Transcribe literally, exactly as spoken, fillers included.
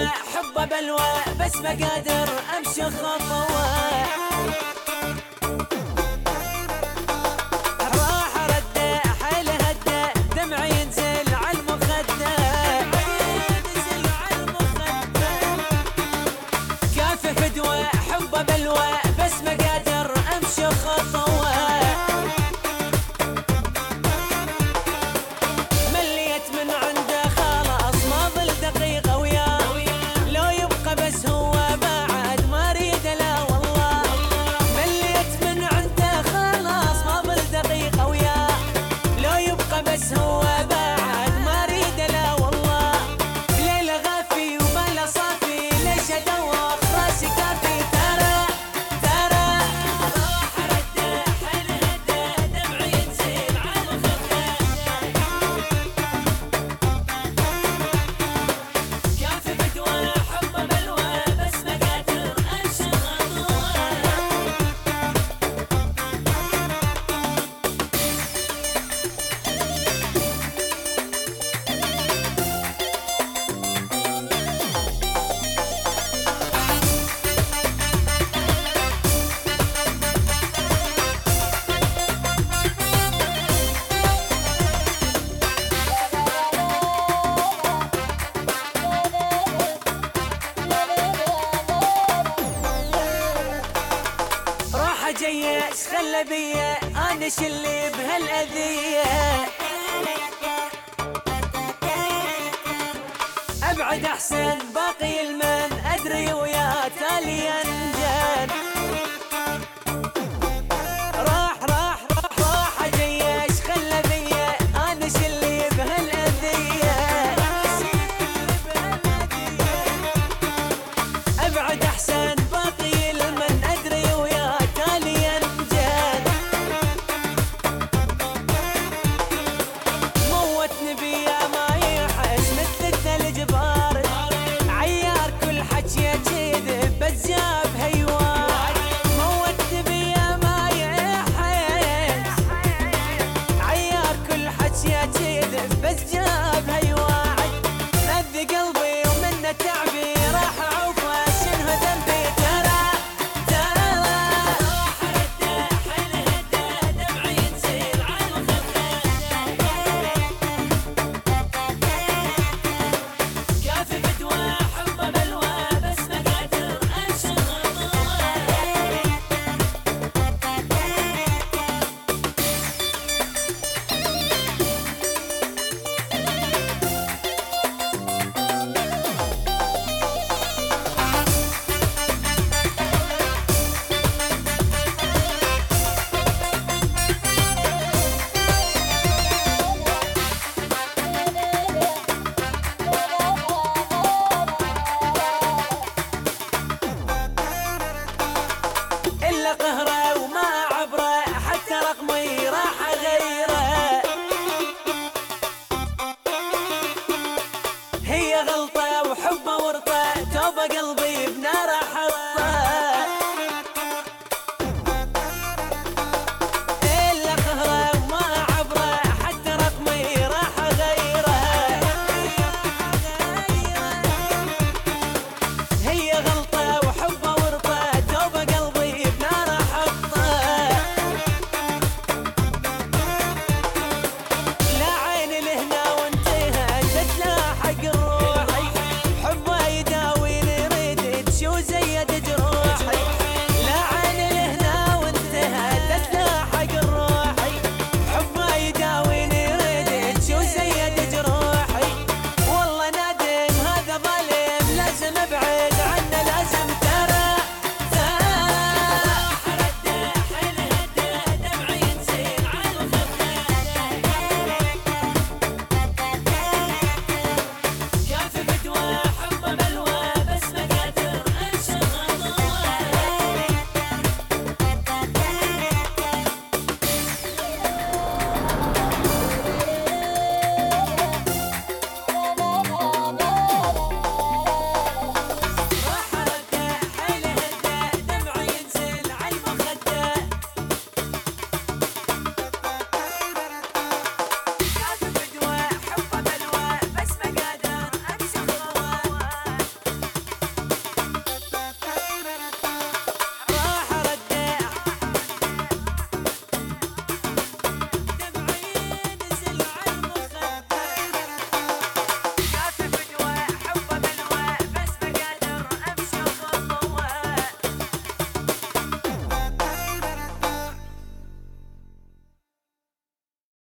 فدوى حب بلوى بس ما قادر امشي خطوة. راح رده حيله هده دمعي ينزل عالمخدة ينزل عالمخدة. كافي فدوى حب بلوى بس ما قادر امشي خطوة. مليت من عنده خلاص ما ظل دقيقة وياه، لو يبقى بس هو بعد ما اريد لا والله. مليت من عنده خلاص ما ظل دقيقة وياه، لو يبقى بس هو بعد ما اريد لا والله. ليلة غافي وبلا صافي ليش ادوخ راسي كافي ترى ترى. راح رده حيله هده دمعي ينزل عالمخدة. كافي فدوى حب بلوى بس ما قادر امشي خطوة. راح جاية ايش خلى بيا انا شلي بهالاذية. ابعد احسن باقي المن ادري ويا تاليا.